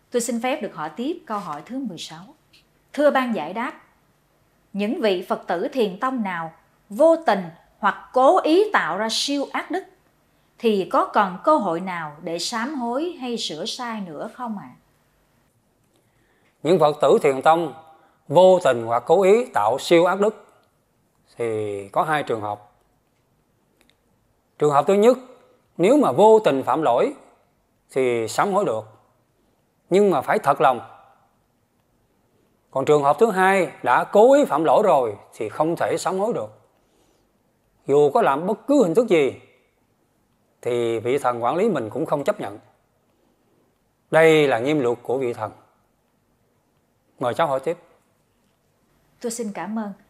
Tôi xin phép được hỏi tiếp câu hỏi thứ 16. Thưa ban giải đáp, những vị Phật tử thiền tông nào vô tình hoặc cố ý tạo ra siêu ác đức thì có còn cơ hội nào để sám hối hay sửa sai nữa không ạ? Những Phật tử thiền tông vô tình hoặc cố ý tạo siêu ác đức thì có hai trường hợp. Trường hợp thứ nhất, nếu mà vô tình phạm lỗi thì sám hối được, nhưng mà phải thật lòng. Còn trường hợp thứ hai, đã cố ý phạm lỗi rồi thì không thể sám hối được. Dù có làm bất cứ hình thức gì thì vị thần quản lý mình cũng không chấp nhận. Đây là nghiêm luật của vị thần. Mời cháu hỏi tiếp. Tôi xin cảm ơn.